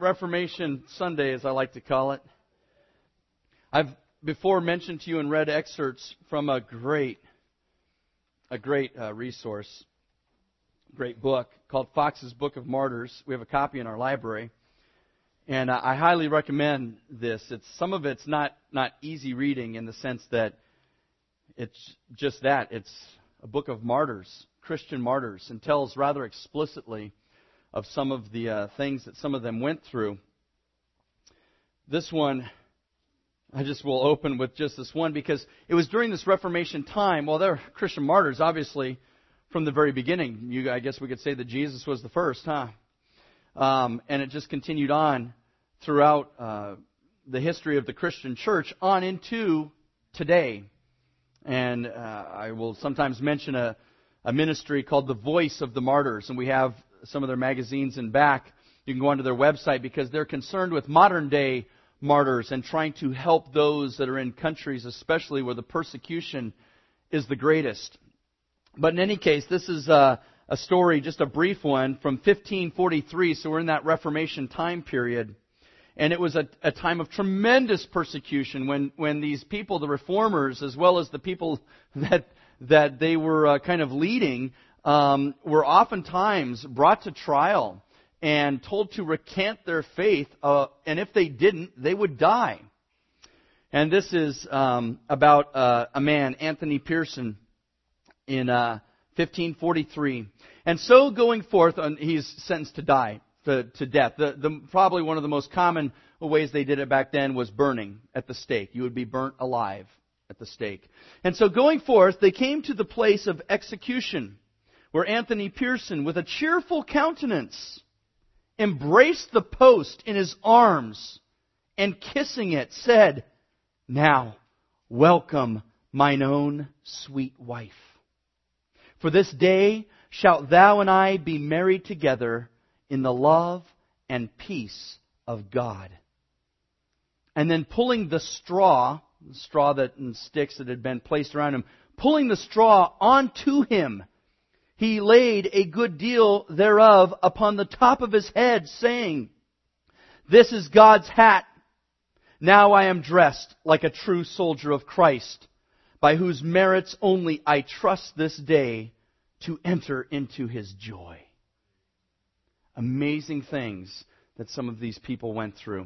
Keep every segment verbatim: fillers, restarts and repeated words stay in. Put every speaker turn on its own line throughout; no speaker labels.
Reformation Sunday, as I like to call it, I've before mentioned to you and read excerpts from a great, a great uh, resource, great book called Fox's Book of Martyrs. We have a copy in our library, and uh, I highly recommend this. It's some of it's not not easy reading in the sense that it's just that it's a book of martyrs, Christian martyrs, and tells rather explicitly of some of the uh, things that some of them went through. This one, I just will open with just this one because it was during this Reformation time. Well, they're Christian martyrs, obviously, from the very beginning. You, I guess we could say that Jesus was the first, huh? Um, and it just continued on throughout uh, the history of the Christian church on into today. And uh, I will sometimes mention a, a ministry called The Voice of the Martyrs, and we have some of their magazines in back. You can go onto their website because they're concerned with modern day martyrs and trying to help those that are in countries, especially where the persecution is the greatest. But in any case, this is a, a story, just a brief one, from fifteen forty-three, so we're in that Reformation time period. And it was a, a time of tremendous persecution when, when these people, the reformers, as well as the people that that they were uh, kind of leading, um, were oftentimes brought to trial and told to recant their faith, uh, and if they didn't, they would die. And this is um, about uh, a man, Anthony Pearson, in uh, fifteen forty-three. And so going forth, uh, he's sentenced to die. To, to death. The, the, probably one of the most common ways they did it back then was burning at the stake. You would be burnt alive at the stake. And so going forth, they came to the place of execution, where Anthony Pearson, with a cheerful countenance, embraced the post in his arms, and kissing it, said, "Now, welcome mine own sweet wife. For this day shalt thou and I be married together in the love and peace of God." And then pulling the straw, the straw that and sticks that had been placed around him, pulling the straw onto him, he laid a good deal thereof upon the top of his head, saying, "This is God's hat. Now I am dressed like a true soldier of Christ, by whose merits only I trust this day to enter into His joy." Amazing things that some of these people went through.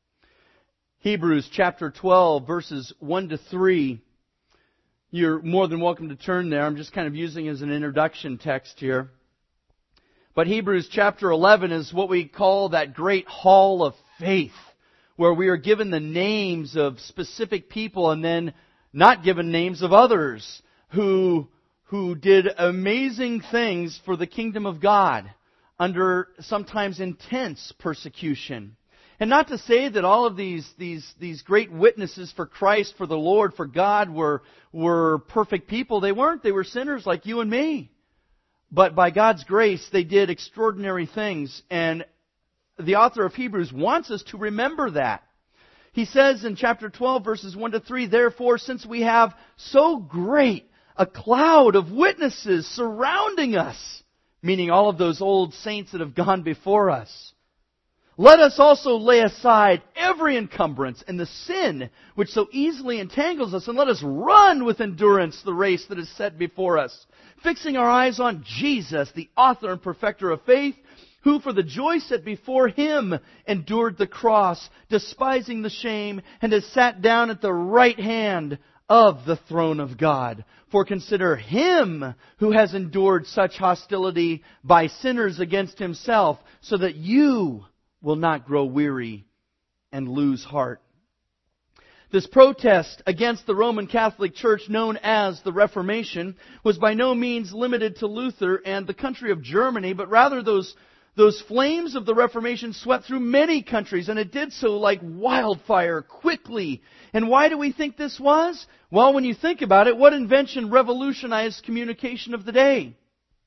Hebrews chapter twelve, verses one to three. You're more than welcome to turn there. I'm just kind of using it as an introduction text here. But Hebrews chapter eleven is what we call that great hall of faith, where we are given the names of specific people and then not given names of others who, who did amazing things for the kingdom of God under sometimes intense persecution. And not to say that all of these these these great witnesses for Christ, for the Lord, for God were were perfect people. They weren't. They were sinners like you and me. But by God's grace, they did extraordinary things. And the author of Hebrews wants us to remember that. He says in chapter twelve, verses one to three, "Therefore, since we have so great a cloud of witnesses surrounding us," meaning all of those old saints that have gone before us, "let us also lay aside every encumbrance and the sin which so easily entangles us, and let us run with endurance the race that is set before us, fixing our eyes on Jesus, the author and perfecter of faith, who for the joy set before Him endured the cross, despising the shame, and has sat down at the right hand of the throne of God. For consider Him who has endured such hostility by sinners against Himself, so that you will not grow weary and lose heart." This protest against the Roman Catholic Church, known as the Reformation, was by no means limited to Luther and the country of Germany, but rather those Those flames of the Reformation swept through many countries, and it did so like wildfire, quickly. And why do we think this was? Well, when you think about it, what invention revolutionized communication of the day?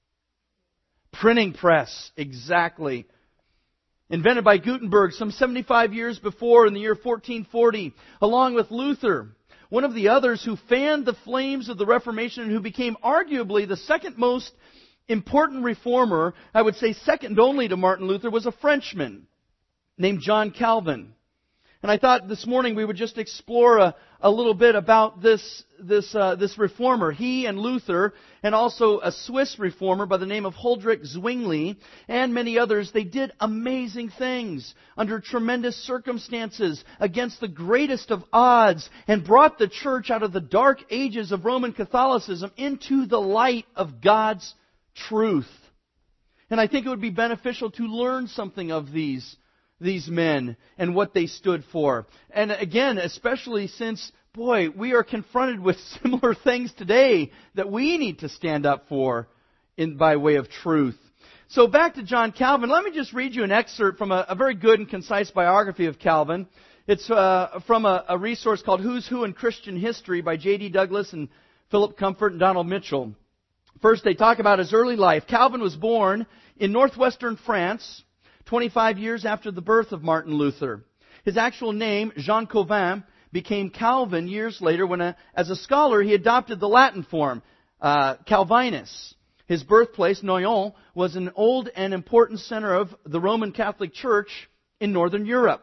Printing press, exactly. Invented by Gutenberg some seventy-five years before in the year fourteen forty, along with Luther. One of the others who fanned the flames of the Reformation and who became arguably the second most important reformer, I would say second only to Martin Luther, was a Frenchman named John Calvin. And I thought this morning we would just explore a, a little bit about this this uh, this reformer. He and Luther, and also a Swiss reformer by the name of Huldrych Zwingli, and many others, they did amazing things under tremendous circumstances, against the greatest of odds, and brought the church out of the dark ages of Roman Catholicism into the light of God's truth. And I think it would be beneficial to learn something of these these men and what they stood for. And again, especially since, boy, we are confronted with similar things today that we need to stand up for in by way of truth. So back to John Calvin. Let me just read you an excerpt from a, a very good and concise biography of Calvin. It's uh, from a, a resource called Who's Who in Christian History by J D Douglas and Philip Comfort and Donald Mitchell. First, they talk about his early life. Calvin was born in northwestern France, twenty-five years after the birth of Martin Luther. His actual name, Jean Calvin, became Calvin years later when, a, as a scholar, he adopted the Latin form, uh, Calvinus. His birthplace, Noyon, was an old and important center of the Roman Catholic Church in northern Europe.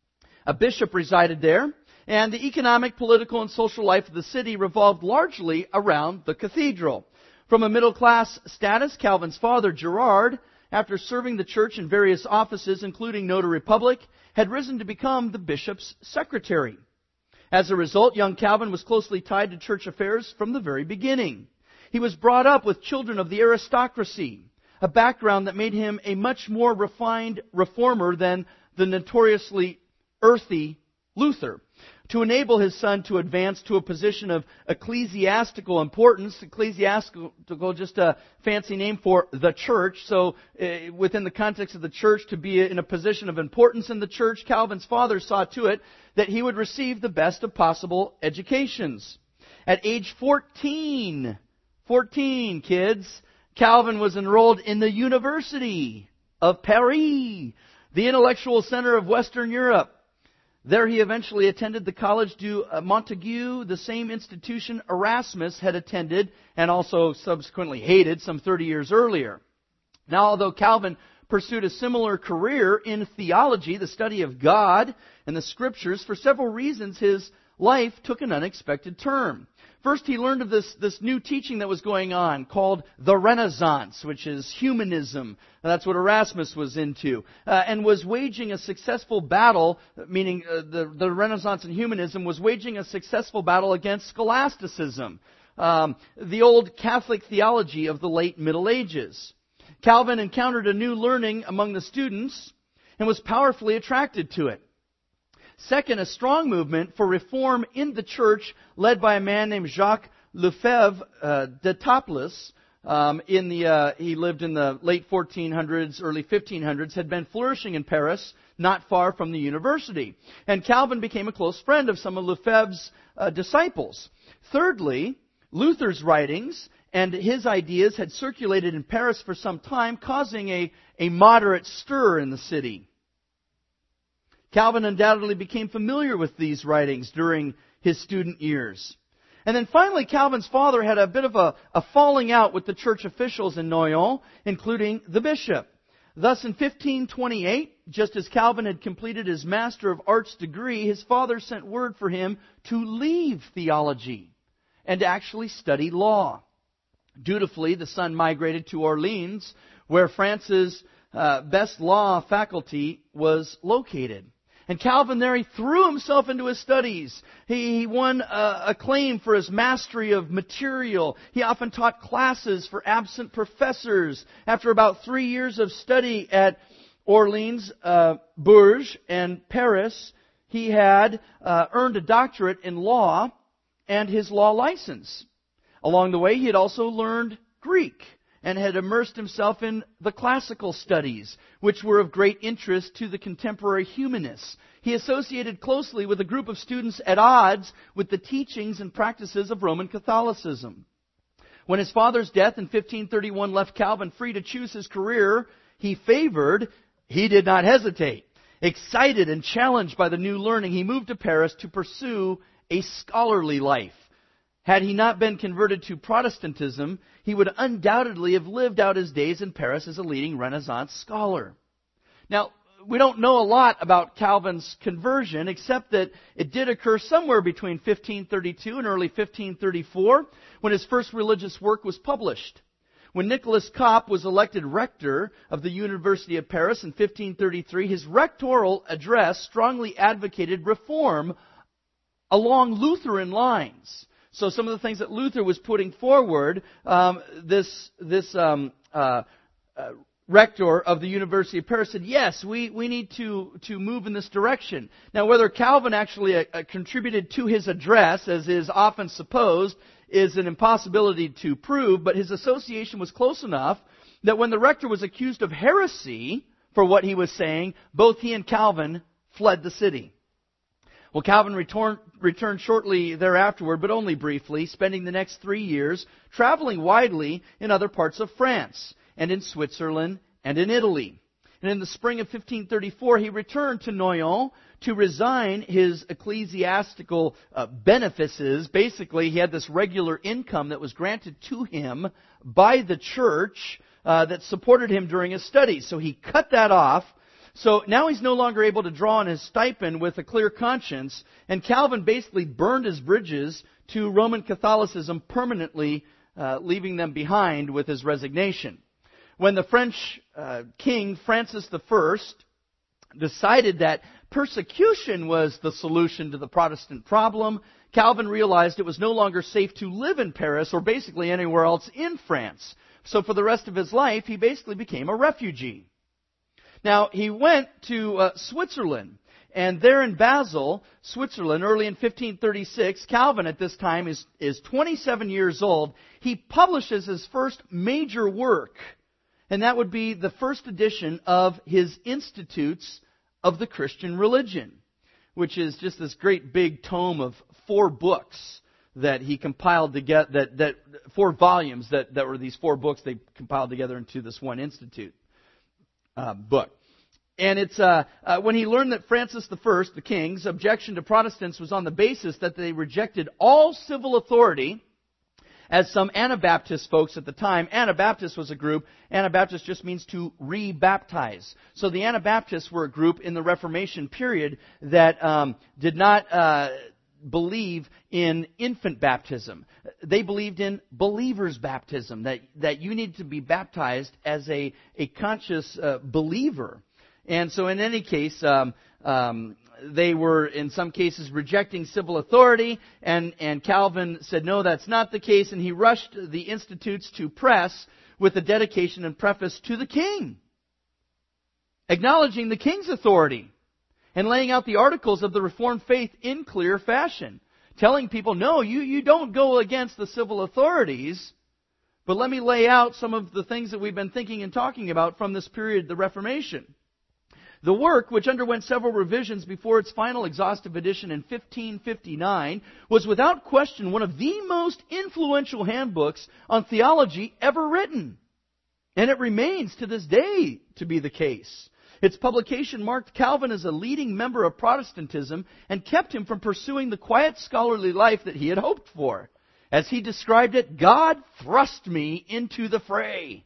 A bishop resided there, and the economic, political, and social life of the city revolved largely around the cathedral. From a middle-class status, Calvin's father, Gerard, after serving the church in various offices, including notary public, had risen to become the bishop's secretary. As a result, young Calvin was closely tied to church affairs from the very beginning. He was brought up with children of the aristocracy, a background that made him a much more refined reformer than the notoriously earthy Luther. To enable his son to advance to a position of ecclesiastical importance, ecclesiastical, just a fancy name for the church, so uh, within the context of the church, to be in a position of importance in the church, Calvin's father saw to it that he would receive the best of possible educations. At age fourteen, fourteen kids, Calvin was enrolled in the University of Paris, the intellectual center of Western Europe. There he eventually attended the College du Montaigu, the same institution Erasmus had attended and also subsequently hated some thirty years earlier. Now, although Calvin pursued a similar career in theology, the study of God and the Scriptures, for several reasons his life took an unexpected turn. First, he learned of this, this new teaching that was going on called the Renaissance, which is humanism. That's what Erasmus was into. Uh, and was waging a successful battle, meaning uh, the, the Renaissance and humanism was waging a successful battle against scholasticism, um, the old Catholic theology of the late Middle Ages. Calvin encountered a new learning among the students and was powerfully attracted to it. Second, a strong movement for reform in the church led by a man named Jacques Lefebvre uh, d'Etaples. Um, in the, uh, he lived in the late fourteen hundreds, early fifteen hundreds, had been flourishing in Paris, not far from the university. And Calvin became a close friend of some of Lefebvre's uh, disciples. Thirdly, Luther's writings and his ideas had circulated in Paris for some time, causing a, a moderate stir in the city. Calvin undoubtedly became familiar with these writings during his student years. And then finally, Calvin's father had a bit of a, a falling out with the church officials in Noyon, including the bishop. Thus, in fifteen twenty-eight, just as Calvin had completed his Master of Arts degree, his father sent word for him to leave theology and to actually study law. Dutifully, the son migrated to Orleans, where France's uh, best law faculty was located. And Calvin there, he threw himself into his studies. He, he won uh, acclaim for his mastery of material. He often taught classes for absent professors. After about three years of study at Orleans, uh, Bourges, and Paris, he had uh, earned a doctorate in law and his law license. Along the way, he had also learned Greek and had immersed himself in the classical studies, which were of great interest to the contemporary humanists. He associated closely with a group of students at odds with the teachings and practices of Roman Catholicism. When his father's death in fifteen thirty-one left Calvin free to choose his career he favored, he did not hesitate. Excited and challenged by the new learning, he moved to Paris to pursue a scholarly life. Had he not been converted to Protestantism, he would undoubtedly have lived out his days in Paris as a leading Renaissance scholar. Now, we don't know a lot about Calvin's conversion, except that it did occur somewhere between fifteen thirty-two and early fifteen thirty-four, when his first religious work was published. When Nicholas Kopp was elected rector of the University of Paris in fifteen thirty-three, his rectoral address strongly advocated reform along Lutheran lines. So some of the things that Luther was putting forward, um, this this um, uh, uh, rector of the University of Paris said, yes, we, we need to, to move in this direction. Now, whether Calvin actually uh, uh, contributed to his address, as is often supposed, is an impossibility to prove, but his association was close enough that when the rector was accused of heresy for what he was saying, both he and Calvin fled the city. Well, Calvin returned, returned shortly thereafterward, but only briefly, spending the next three years traveling widely in other parts of France, and in Switzerland, and in Italy. And in the spring of fifteen thirty-four, he returned to Noyon to resign his ecclesiastical uh, benefices. Basically, he had this regular income that was granted to him by the church uh, that supported him during his studies. So he cut that off. So now he's no longer able to draw on his stipend with a clear conscience, and Calvin basically burned his bridges to Roman Catholicism permanently, uh, leaving them behind with his resignation. When the French uh, king, Francis the First, decided that persecution was the solution to the Protestant problem, Calvin realized it was no longer safe to live in Paris or basically anywhere else in France. So for the rest of his life, he basically became a refugee. Now, he went to uh, Switzerland, and there in Basel, Switzerland, early in fifteen thirty-six, Calvin at this time is, is twenty-seven years old. He publishes his first major work, and that would be the first edition of his Institutes of the Christian Religion, which is just this great big tome of four books that he compiled together, that, that four volumes that, that were these four books they compiled together into this one institute uh, book. And it's uh, uh, when he learned that Francis the First, the king's objection to Protestants was on the basis that they rejected all civil authority, as some Anabaptist folks at the time. Anabaptist was a group. Anabaptist just means to re-baptize. So the Anabaptists were a group in the Reformation period that um, did not uh, believe in infant baptism. They believed in believer's baptism, that, that you need to be baptized as a, a conscious uh, believer. And so in any case, um, um, they were in some cases rejecting civil authority, and, and Calvin said, no, that's not the case, and he rushed the institutes to press with a dedication and preface to the king, acknowledging the king's authority and laying out the articles of the Reformed faith in clear fashion, telling people, no, you, you don't go against the civil authorities, but let me lay out some of the things that we've been thinking and talking about from this period, the Reformation. The work, which underwent several revisions before its final exhaustive edition in fifteen fifty-nine, was without question one of the most influential handbooks on theology ever written. And it remains to this day to be the case. Its publication marked Calvin as a leading member of Protestantism and kept him from pursuing the quiet scholarly life that he had hoped for. As he described it, God thrust me into the fray.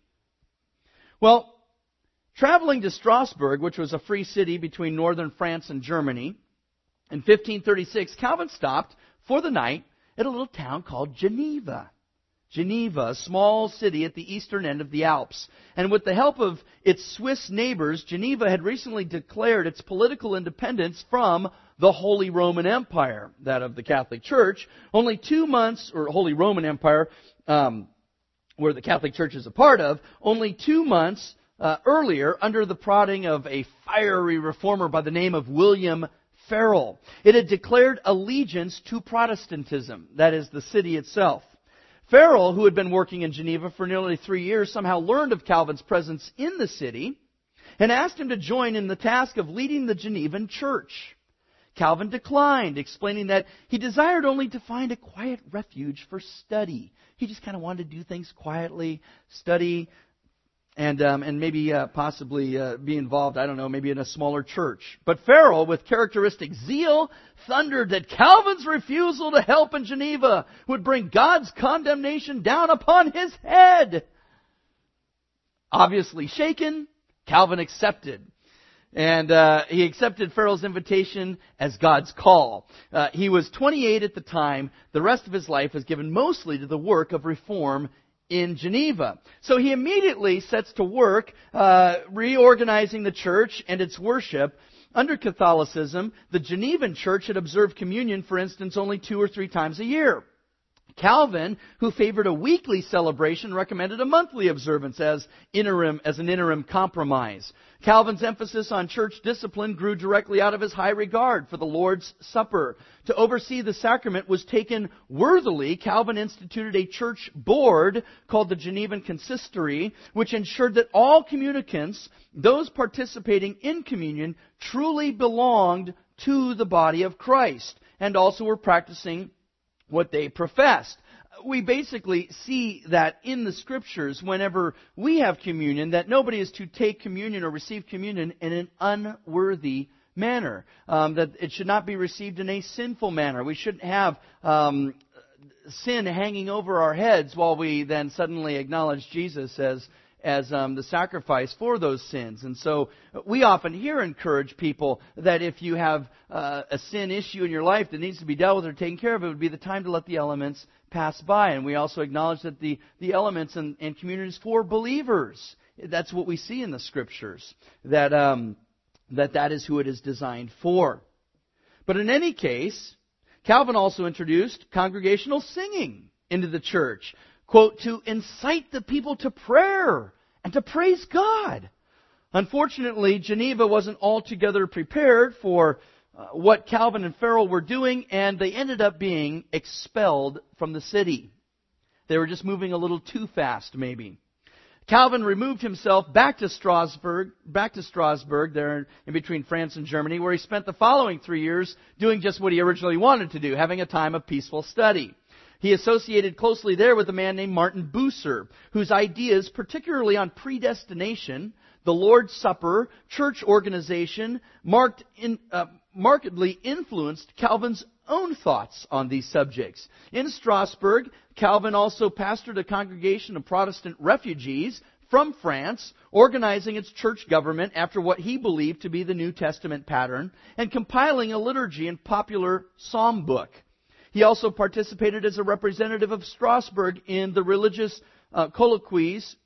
Well, traveling to Strasbourg, which was a free city between northern France and Germany, in fifteen thirty-six, Calvin stopped for the night at a little town called Geneva. Geneva, a small city at the eastern end of the Alps. And with the help of its Swiss neighbors, Geneva had recently declared its political independence from the Holy Roman Empire, that of the Catholic Church. Only two months, or Holy Roman Empire, um, where the Catholic Church is a part of, only two months Uh, earlier, under the prodding of a fiery reformer by the name of William Farel. It had declared allegiance to Protestantism, that is, the city itself. Farel, who had been working in Geneva for nearly three years, somehow learned of Calvin's presence in the city and asked him to join in the task of leading the Genevan church. Calvin declined, explaining that he desired only to find a quiet refuge for study. He just kind of wanted to do things quietly, study, And um, and maybe uh, possibly uh, be involved, I don't know, maybe in a smaller church. But Farel, with characteristic zeal, thundered that Calvin's refusal to help in Geneva would bring God's condemnation down upon his head. Obviously shaken, Calvin accepted. And uh, he accepted Farel's invitation as God's call. Uh, he was twenty-eight at the time. The rest of his life was given mostly to the work of reform in Geneva. So he immediately sets to work uh, reorganizing the church and its worship. Under Catholicism, the Genevan church had observed communion, for instance, only two or three times a year. Calvin, who favored a weekly celebration, recommended a monthly observance as interim, as an interim compromise. Calvin's emphasis on church discipline grew directly out of his high regard for the Lord's Supper. To oversee the sacrament was taken worthily. Calvin instituted a church board called the Genevan Consistory, which ensured that all communicants, those participating in communion, truly belonged to the body of Christ and also were practicing what they professed. We basically see that in the Scriptures whenever we have communion, that nobody is to take communion or receive communion in an unworthy manner. Um, that it should not be received in a sinful manner. We shouldn't have um, sin hanging over our heads while we then suddenly acknowledge Jesus as as um, the sacrifice for those sins. And so we often here encourage people that if you have uh, a sin issue in your life that needs to be dealt with or taken care of, it would be the time to let the elements pass by. And we also acknowledge that the, the elements and, and communion is for believers. That's what we see in the Scriptures, that, um, that that is who it is designed for. But in any case, Calvin also introduced congregational singing into the church, quote, to incite the people to prayer and to praise God. Unfortunately, Geneva wasn't altogether prepared for uh, what Calvin and Farel were doing, and they ended up being expelled from the city. They were just moving a little too fast, maybe. Calvin removed himself back to Strasbourg, back to Strasbourg, there in between France and Germany, where he spent the following three years doing just what he originally wanted to do, having a time of peaceful study. He associated closely there with a man named Martin Bucer, whose ideas, particularly on predestination, the Lord's Supper, church organization, marked in, uh, markedly influenced Calvin's own thoughts on these subjects. In Strasbourg, Calvin also pastored a congregation of Protestant refugees from France, organizing its church government after what he believed to be the New Testament pattern, and compiling a liturgy and popular psalm book. He also participated as a representative of Strasbourg in the religious uh, colloquies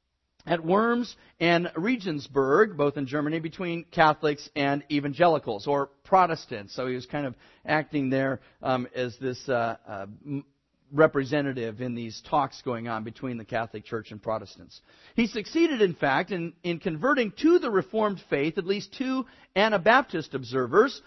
at Worms and Regensburg, both in Germany, between Catholics and evangelicals, or Protestants. So he was kind of acting there um, as this uh, uh, representative in these talks going on between the Catholic Church and Protestants. He succeeded, in fact, in, in converting to the Reformed faith at least two Anabaptist observers.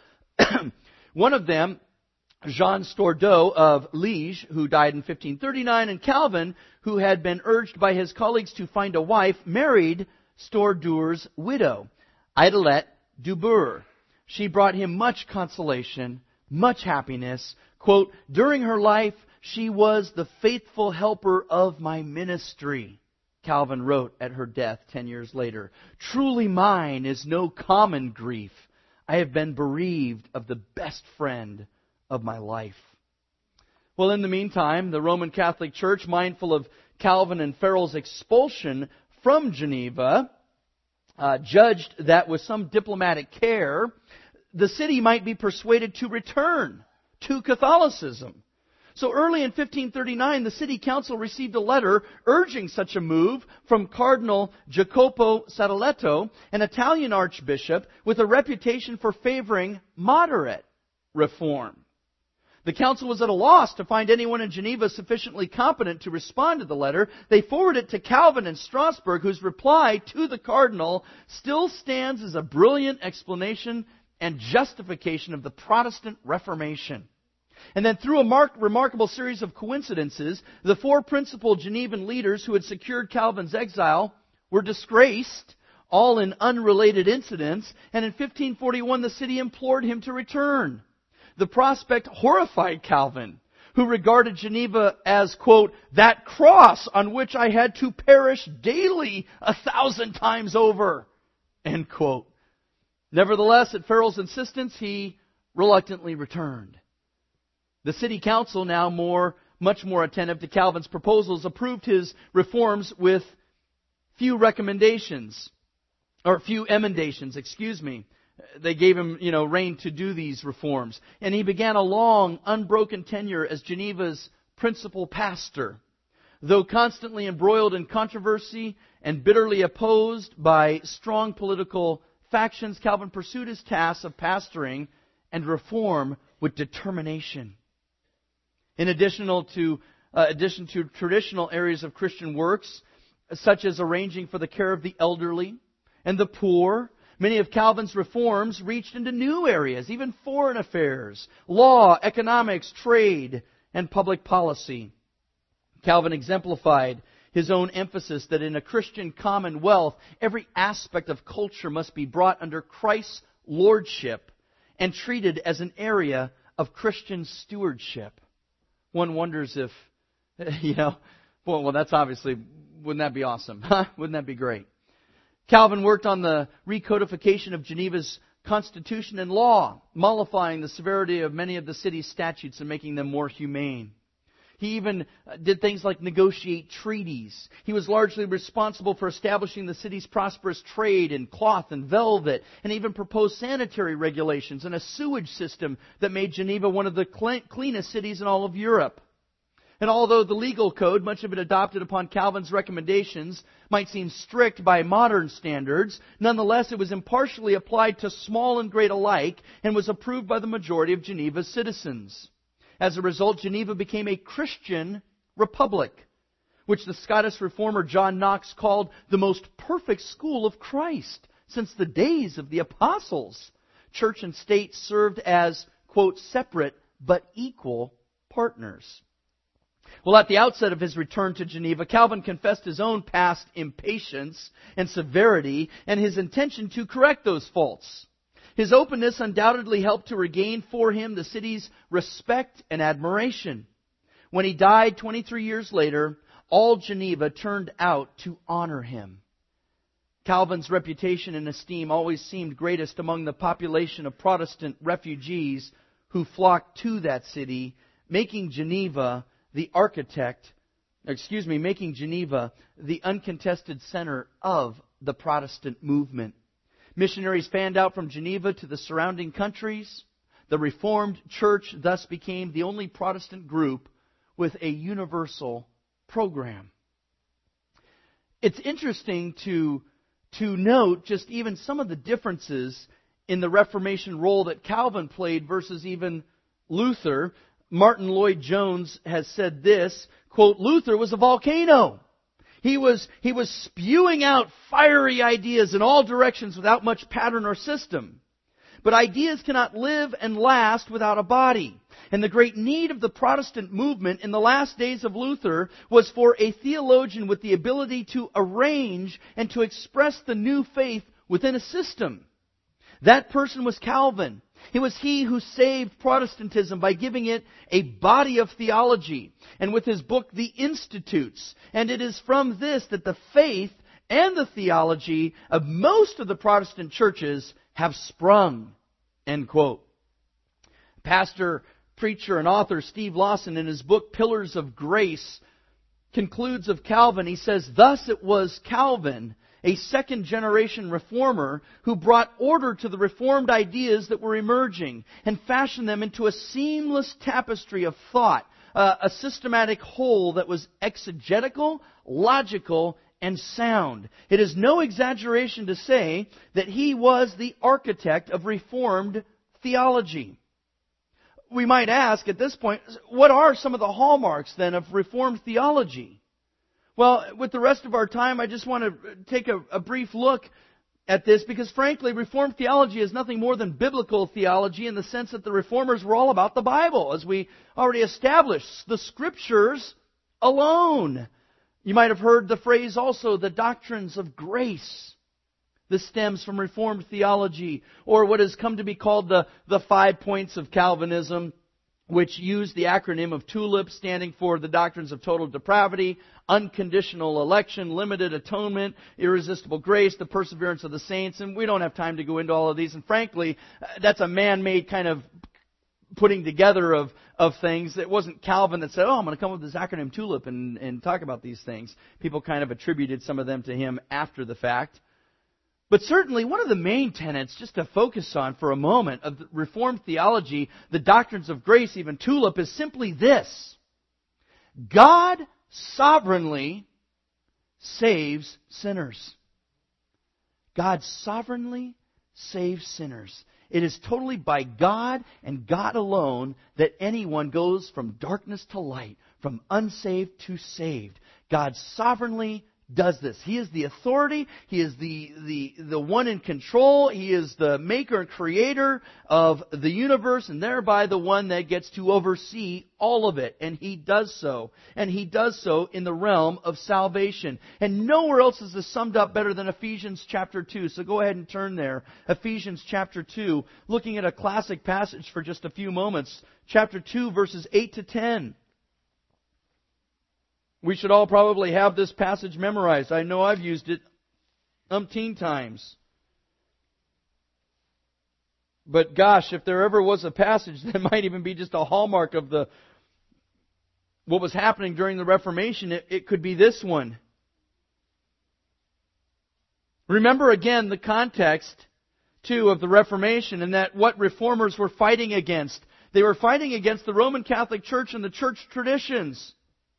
One of them, Jean Stordeau of Liege, who died in fifteen thirty-nine, and Calvin, who had been urged by his colleagues to find a wife, married Stordeau's widow, Idelette Dubourg. She brought him much consolation, much happiness. Quote, during her life, she was the faithful helper of my ministry, Calvin wrote at her death ten years later. Truly mine is no common grief. I have been bereaved of the best friend of my life. Well, in the meantime, the Roman Catholic Church, mindful of Calvin and Farel's expulsion from Geneva, uh, judged that with some diplomatic care, the city might be persuaded to return to Catholicism. So early in fifteen thirty-nine, the city council received a letter urging such a move from Cardinal Jacopo Sadoleto, an Italian archbishop with a reputation for favoring moderate reform. The council was at a loss to find anyone in Geneva sufficiently competent to respond to the letter. They forwarded it to Calvin in Strasbourg, whose reply to the cardinal still stands as a brilliant explanation and justification of the Protestant Reformation. And then through a mark, remarkable series of coincidences, the four principal Genevan leaders who had secured Calvin's exile were disgraced, all in unrelated incidents, and in fifteen forty-one the city implored him to return. The prospect horrified Calvin, who regarded Geneva as, quote, that cross on which I had to perish daily a thousand times over, end quote. Nevertheless, at Farel's insistence, he reluctantly returned. The city council, now more, much more attentive to Calvin's proposals, approved his reforms with few recommendations. or a few emendations, excuse me. They gave him, you know, reign to do these reforms. And he began a long, unbroken tenure as Geneva's principal pastor. Though constantly embroiled in controversy and bitterly opposed by strong political factions, Calvin pursued his task of pastoring and reform with determination. In addition to, uh, addition to traditional areas of Christian works, such as arranging for the care of the elderly and the poor, many of Calvin's reforms reached into new areas, even foreign affairs, law, economics, trade, and public policy. Calvin exemplified his own emphasis that in a Christian commonwealth, every aspect of culture must be brought under Christ's lordship and treated as an area of Christian stewardship. One wonders if, you know, well, well that's obviously, wouldn't that be awesome? Huh? Wouldn't that be great? Calvin worked on the recodification of Geneva's constitution and law, mollifying the severity of many of the city's statutes and making them more humane. He even did things like negotiate treaties. He was largely responsible for establishing the city's prosperous trade in cloth and velvet, and even proposed sanitary regulations and a sewage system that made Geneva one of the cleanest cities in all of Europe. And although the legal code, much of it adopted upon Calvin's recommendations, might seem strict by modern standards, nonetheless it was impartially applied to small and great alike and was approved by the majority of Geneva's citizens. As a result, Geneva became a Christian republic, which the Scottish reformer John Knox called the most perfect school of Christ since the days of the apostles. Church and state served as, quote, separate but equal partners. Well, at the outset of his return to Geneva, Calvin confessed his own past impatience and severity and his intention to correct those faults. His openness undoubtedly helped to regain for him the city's respect and admiration. When he died twenty-three years later, all Geneva turned out to honor him. Calvin's reputation and esteem always seemed greatest among the population of Protestant refugees who flocked to that city, making Geneva the architect, excuse me, making Geneva the uncontested center of the Protestant movement. Missionaries fanned out from Geneva to the surrounding countries. The Reformed Church thus became the only Protestant group with a universal program. It's interesting to, to note just even some of the differences in the Reformation role that Calvin played versus even Luther. Martin Lloyd-Jones has said this, quote, Luther was a volcano. He was, he was spewing out fiery ideas in all directions without much pattern or system. But ideas cannot live and last without a body. And the great need of the Protestant movement in the last days of Luther was for a theologian with the ability to arrange and to express the new faith within a system. That person was Calvin. It was he who saved Protestantism by giving it a body of theology, and with his book, The Institutes. And it is from this that the faith and the theology of most of the Protestant churches have sprung. End quote. Pastor, preacher, and author Steve Lawson, in his book, Pillars of Grace, concludes of Calvin. He says, thus it was Calvin, a second-generation reformer, who brought order to the reformed ideas that were emerging and fashioned them into a seamless tapestry of thought, uh, a systematic whole that was exegetical, logical, and sound. It is no exaggeration to say that he was the architect of reformed theology. We might ask at this point, what are some of the hallmarks then of reformed theology? Well, with the rest of our time, I just want to take a, a brief look at this because, frankly, Reformed theology is nothing more than biblical theology in the sense that the Reformers were all about the Bible, as we already established, the Scriptures alone. You might have heard the phrase also, the doctrines of grace. This stems from Reformed theology, or what has come to be called the, the five points of Calvinism, which use the acronym of TULIP, standing for the doctrines of total depravity, unconditional election, limited atonement, irresistible grace, the perseverance of the saints. And we don't have time to go into all of these. And frankly, that's a man-made kind of putting together of, of things. It wasn't Calvin that said, oh, I'm going to come up with this acronym TULIP and, and talk about these things. People kind of attributed some of them to him after the fact. But certainly one of the main tenets, just to focus on for a moment, of the Reformed theology, the doctrines of grace, even tulip, is simply this. God sovereignly saves sinners. God sovereignly saves sinners. It is totally by God and God alone that anyone goes from darkness to light, from unsaved to saved. God sovereignly does this. He is the authority. He is the, the, the one in control. He is the maker and creator of the universe, and thereby the one that gets to oversee all of it. And He does so. And He does so in the realm of salvation. And nowhere else is this summed up better than Ephesians chapter two. So go ahead and turn there. Ephesians chapter two, looking at a classic passage for just a few moments. Chapter two, verses eight to ten. We should all probably have this passage memorized. I know I've used it umpteen times. But gosh, if there ever was a passage that might even be just a hallmark of the what was happening during the Reformation, it, it could be this one. Remember again the context, too, of the Reformation, and that what reformers were fighting against. They were fighting against the Roman Catholic Church and the church traditions.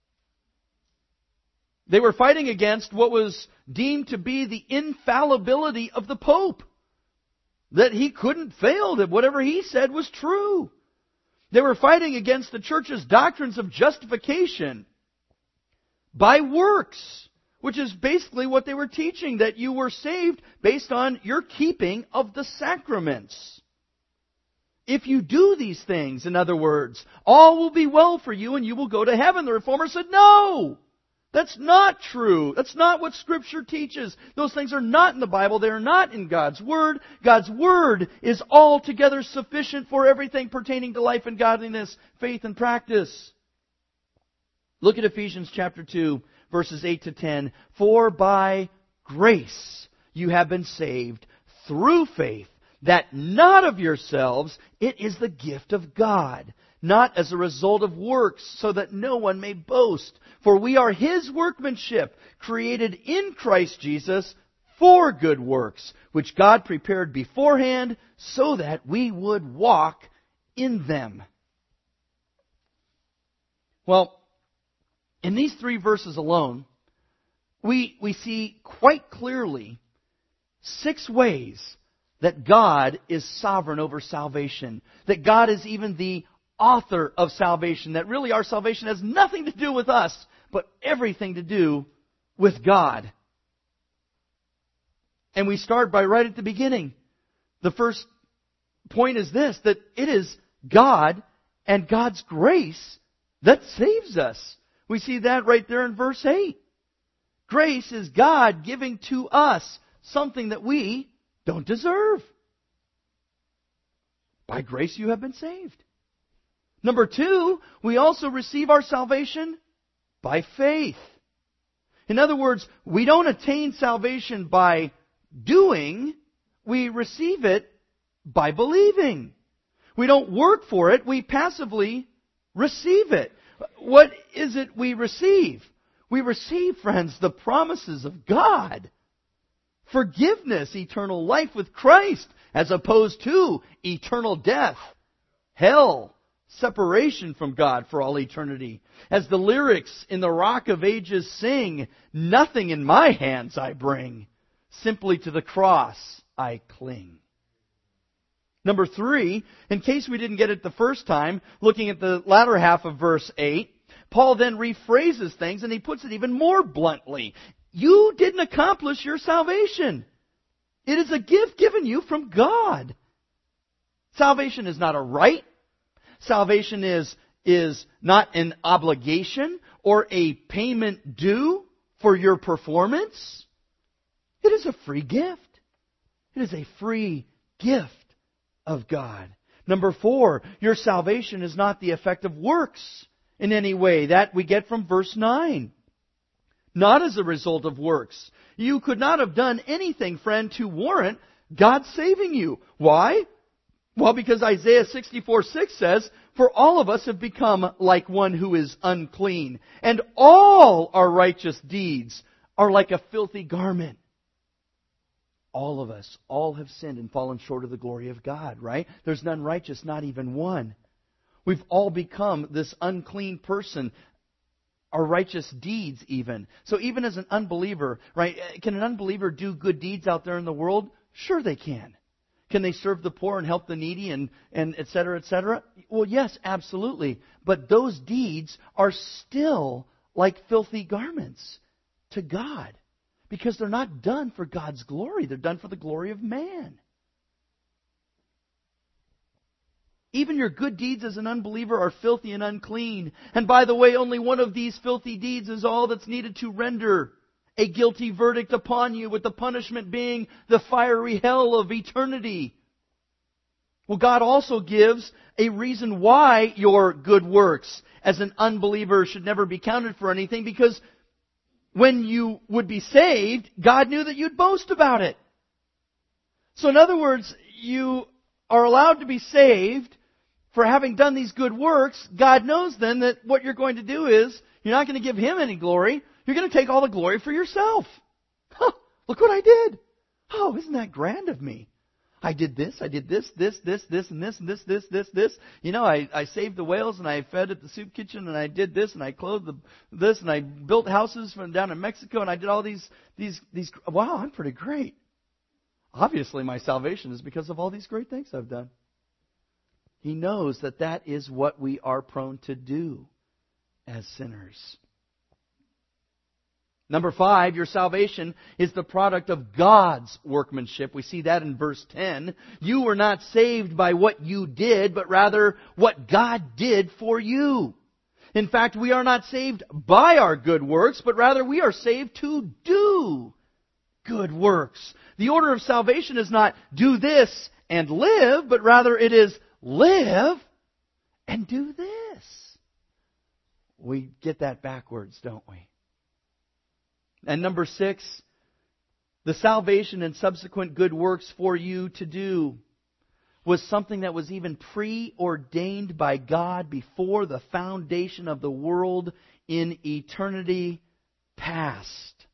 They were fighting against what was deemed to be the infallibility of the Pope. That he couldn't fail, that whatever he said was true. They were fighting against the church's doctrines of justification by works, which is basically what they were teaching, that you were saved based on your keeping of the sacraments. If you do these things, in other words, all will be well for you and you will go to heaven. The Reformer said, no! That's not true. That's not what Scripture teaches. Those things are not in the Bible. They are not in God's Word. God's Word is altogether sufficient for everything pertaining to life and godliness, faith and practice. Look at Ephesians chapter two, verses eight to ten. For by grace you have been saved through faith, that not of yourselves, it is the gift of God, not as a result of works, so that no one may boast. For we are His workmanship, created in Christ Jesus for good works, which God prepared beforehand so that we would walk in them. Well, in these three verses alone, we, we see quite clearly six ways that God is sovereign over salvation, that God is even the author of salvation, that really our salvation has nothing to do with us, but everything to do with God. And we start by right at the beginning. The first point is this, that it is God and God's grace that saves us. We see that right there in verse eight. Grace is God giving to us something that we don't deserve. By grace you have been saved. Number two, we also receive our salvation by faith. In other words, we don't attain salvation by doing, we receive it by believing. We don't work for it, we passively receive it. What is it we receive? We receive, friends, the promises of God. Forgiveness, eternal life with Christ, as opposed to eternal death, hell, separation from God for all eternity. As the lyrics in the Rock of Ages sing, nothing in my hands I bring, simply to the cross I cling. Number three, in case we didn't get it the first time, looking at the latter half of verse eight, Paul then rephrases things and he puts it even more bluntly. You didn't accomplish your salvation. It is a gift given you from God. Salvation is not a right. Salvation is, is not an obligation or a payment due for your performance. It is a free gift. It is a free gift of God. Number four, your salvation is not the effect of works in any way. That we get from verse nine. Not as a result of works. You could not have done anything, friend, to warrant God saving you. Why? Well, because Isaiah sixty-four six says, for all of us have become like one who is unclean, and all our righteous deeds are like a filthy garment. All of us, all have sinned and fallen short of the glory of God, right? There's none righteous, not even one. We've all become this unclean person, our righteous deeds even. So even as an unbeliever, right, can an unbeliever do good deeds out there in the world? Sure they can. Can they serve the poor and help the needy and, and et cetera, et cetera? Well, yes, absolutely. But those deeds are still like filthy garments to God. Because they're not done for God's glory. They're done for the glory of man. Even your good deeds as an unbeliever are filthy and unclean. And by the way, only one of these filthy deeds is all that's needed to render a guilty verdict upon you, with the punishment being the fiery hell of eternity. Well, God also gives a reason why your good works as an unbeliever should never be counted for anything, because when you would be saved, God knew that you'd boast about it. So in other words, you are allowed to be saved for having done these good works. God knows then that what you're going to do is, you're not going to give Him any glory. You're going to take all the glory for yourself. Huh, look what I did. Oh, isn't that grand of me? I did this, I did this, this, this, this, and this, and this, this, this, this. You know, I, I saved the whales, and I fed at the soup kitchen, and I did this, and I clothed the, this, and I built houses from down in Mexico, and I did all these, these, these. Wow, I'm pretty great. Obviously, my salvation is because of all these great things I've done. He knows that that is what we are prone to do as sinners. Number five, your salvation is the product of God's workmanship. We see that in verse ten. You were not saved by what you did, but rather what God did for you. In fact, we are not saved by our good works, but rather we are saved to do good works. The order of salvation is not do this and live, but rather it is live and do this. We get that backwards, don't we? And number six, the salvation and subsequent good works for you to do was something that was even preordained by God before the foundation of the world in eternity past,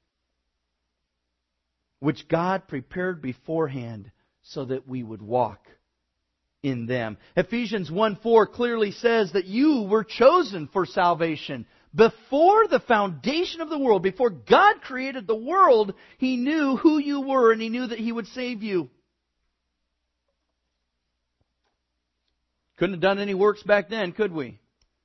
which God prepared beforehand so that we would walk in them. Ephesians one four clearly says that you were chosen for salvation. Before the foundation of the world, before God created the world, He knew who you were, and He knew that He would save you. Couldn't have done any works back then, could we?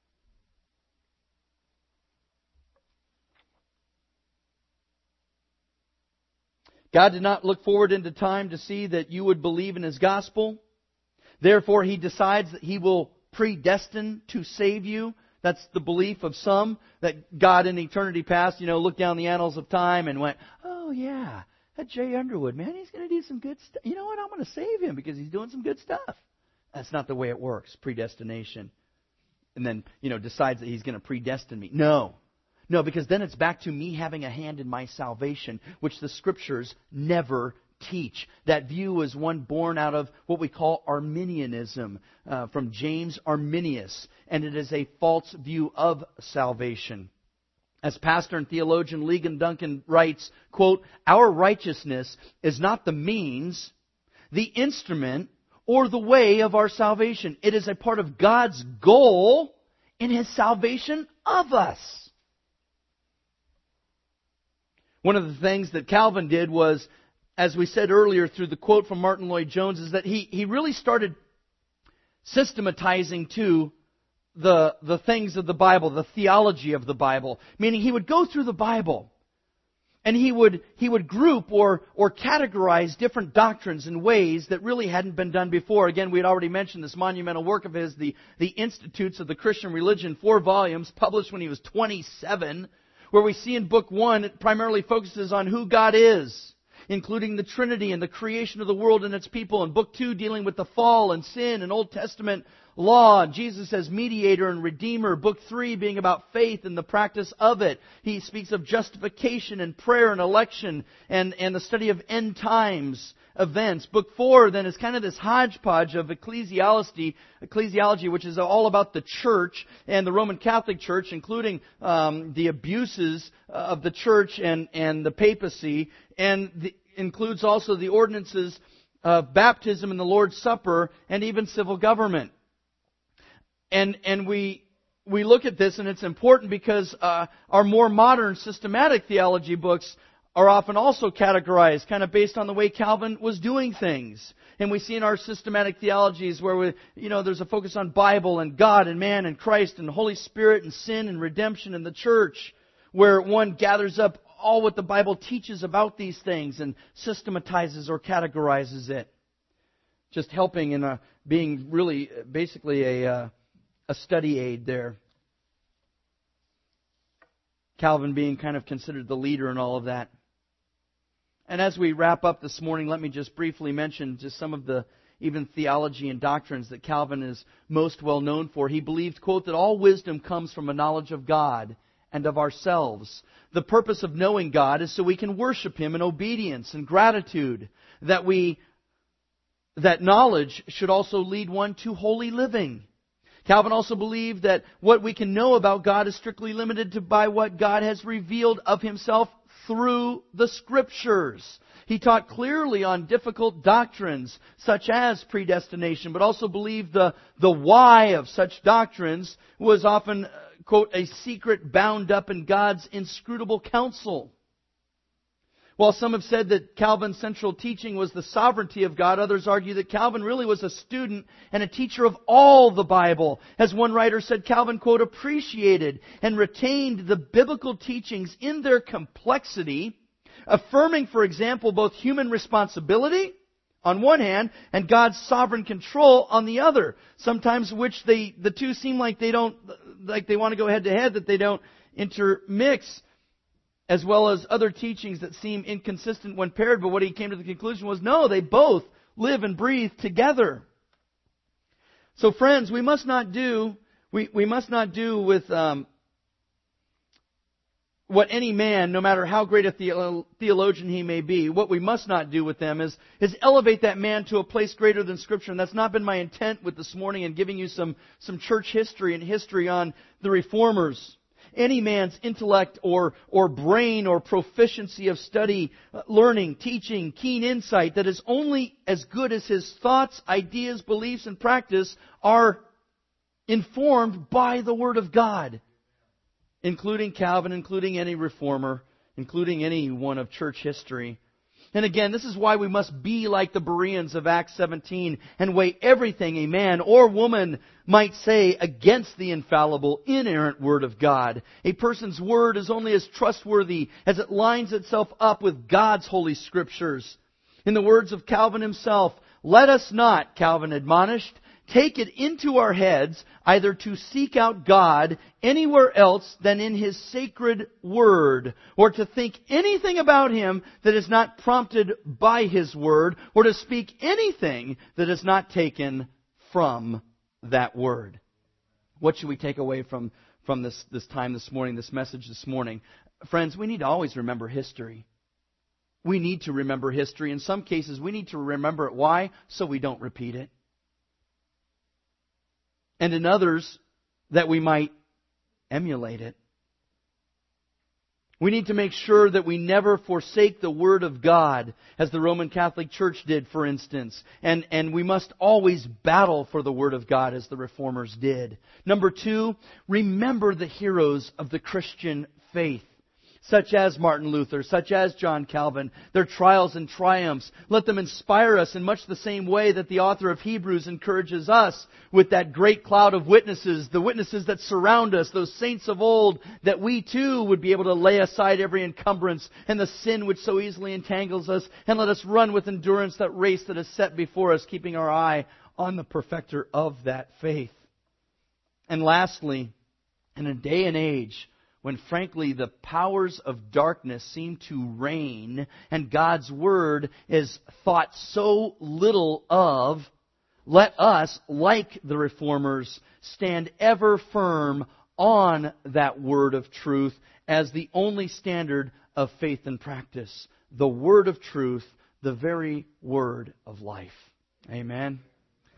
God did not look forward into time to see that you would believe in His gospel. Therefore, He decides that He will predestine to save you. That's the belief of some, that God in eternity past, you know, looked down the annals of time and went, oh yeah, that Jay Underwood, man, he's going to do some good stuff. You know what, I'm going to save him because he's doing some good stuff. That's not the way it works, predestination. And then, you know, decides that He's going to predestine me. No. No, because then it's back to me having a hand in my salvation, which the Scriptures never teach. That view is one born out of what we call Arminianism, uh, from James Arminius, and it is a false view of salvation. As pastor and theologian Ligon Duncan writes, quote, our righteousness is not the means, the instrument, or the way of our salvation. It is a part of God's goal in His salvation of us. One of the things that Calvin did was, as we said earlier through the quote from Martin Lloyd-Jones, is that he, he really started systematizing too the, the things of the Bible, the theology of the Bible. Meaning he would go through the Bible and he would he would group or, or categorize different doctrines in ways that really hadn't been done before. Again, we had already mentioned this monumental work of his, the, the Institutes of the Christian Religion, four volumes, published when he was twenty-seven, where we see in book one, it primarily focuses on who God is, including the Trinity and the creation of the world and its people. In book two, dealing with the fall and sin and Old Testament law, Jesus as mediator and redeemer. Book three being about faith and the practice of it. He speaks of justification and prayer and election and, and the study of end times events. Book four then is kind of this hodgepodge of ecclesiology, ecclesiology, which is all about the church and the Roman Catholic Church, including um, the abuses of the church and, and the papacy. And the, includes also the ordinances of baptism and the Lord's Supper and even civil government. And and we we look at this, and it's important because uh, our more modern systematic theology books are often also categorized kind of based on the way Calvin was doing things. And we see in our systematic theologies where we, you know, there's a focus on Bible and God and man and Christ and Holy Spirit and sin and redemption and the church, where one gathers up all what the Bible teaches about these things and systematizes or categorizes it. Just helping in a, being really basically a, uh, a study aid there. Calvin being kind of considered the leader in all of that. And as we wrap up this morning, let me just briefly mention just some of the even theology and doctrines that Calvin is most well known for. He believed, quote, that all wisdom comes from a knowledge of God and of ourselves. The purpose of knowing God is so we can worship Him in obedience and gratitude. That we, that knowledge should also lead one to holy living. Calvin also believed that what we can know about God is strictly limited to by what God has revealed of Himself through the Scriptures. He taught clearly on difficult doctrines such as predestination, but also believed the, the why of such doctrines was often, quote, a secret bound up in God's inscrutable counsel. While some have said that Calvin's central teaching was the sovereignty of God, others argue that Calvin really was a student and a teacher of all the Bible. As one writer said, Calvin, quote, appreciated and retained the biblical teachings in their complexity, affirming, for example, both human responsibility on one hand and God's sovereign control on the other. Sometimes which they, the two seem like they don't, like they want to go head to head, that they don't intermix, as well as other teachings that seem inconsistent when paired. But what he came to the conclusion was, no, they both live and breathe together. So friends, we must not do, we, we must not do with um, what any man, no matter how great a theolo- theologian he may be, what we must not do with them is, is elevate that man to a place greater than Scripture. And that's not been my intent with this morning and giving you some, some church history and history on the Reformers. Any man's intellect or, or brain or proficiency of study, learning, teaching, keen insight that is only as good as his thoughts, ideas, beliefs, and practice are informed by the Word of God. Including Calvin, including any reformer, including any one of church history. And again, this is why we must be like the Bereans of Acts seventeen and weigh everything a man or woman might say against the infallible, inerrant Word of God. A person's word is only as trustworthy as it lines itself up with God's Holy Scriptures. In the words of Calvin himself, let us not, Calvin admonished, take it into our heads either to seek out God anywhere else than in His sacred Word, or to think anything about Him that is not prompted by His Word, or to speak anything that is not taken from that Word. What should we take away from, from this, this time this morning, this message this morning? Friends, we need to always remember history. We need to remember history. In some cases, we need to remember it. Why? So we don't repeat it. And in others, that we might emulate it. We need to make sure that we never forsake the Word of God, as the Roman Catholic Church did, for instance. And, and we must always battle for the Word of God, as the Reformers did. Number two, remember the heroes of the Christian faith, such as Martin Luther, such as John Calvin, their trials and triumphs. Let them inspire us in much the same way that the author of Hebrews encourages us with that great cloud of witnesses, the witnesses that surround us, those saints of old, that we too would be able to lay aside every encumbrance and the sin which so easily entangles us, and let us run with endurance that race that is set before us, keeping our eye on the perfecter of that faith. And lastly, in a day and age when frankly the powers of darkness seem to reign and God's Word is thought so little of, let us, like the Reformers, stand ever firm on that Word of truth as the only standard of faith and practice. The Word of truth, the very Word of life. Amen.